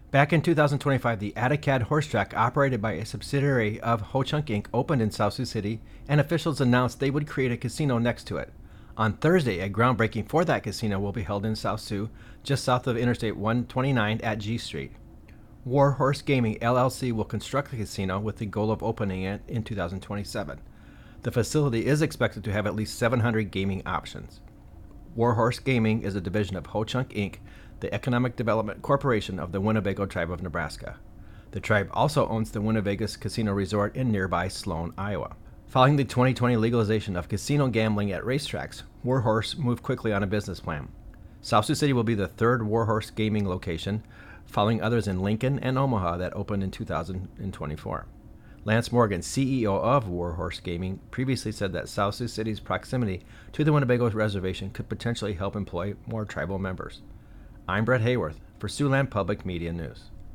Back in 2025, the Atacad Horse Track, operated by a subsidiary of Ho Chunk Inc., opened in South Sioux City, and officials announced they would create a casino next to it. On Thursday, a groundbreaking for that casino will be held in South Sioux, just south of Interstate 129 at G Street. War Horse Gaming LLC will construct the casino with the goal of opening it in 2027. The facility is expected to have at least 700 gaming options. Warhorse Gaming is a division of Ho Chunk Inc., the Economic Development Corporation of the Winnebago Tribe of Nebraska. The tribe also owns the Winnebago Casino Resort in nearby Sloan, Iowa. Following the 2020 legalization of casino gambling at racetracks, Warhorse moved quickly on a business plan. South Sioux City will be the third Warhorse Gaming location, following others in Lincoln and Omaha that opened in 2024. Lance Morgan, CEO of Warhorse Gaming, previously said that South Sioux City's proximity to the Winnebago Reservation could potentially help employ more tribal members. I'm Brett Hayworth for Siouxland Public Media News.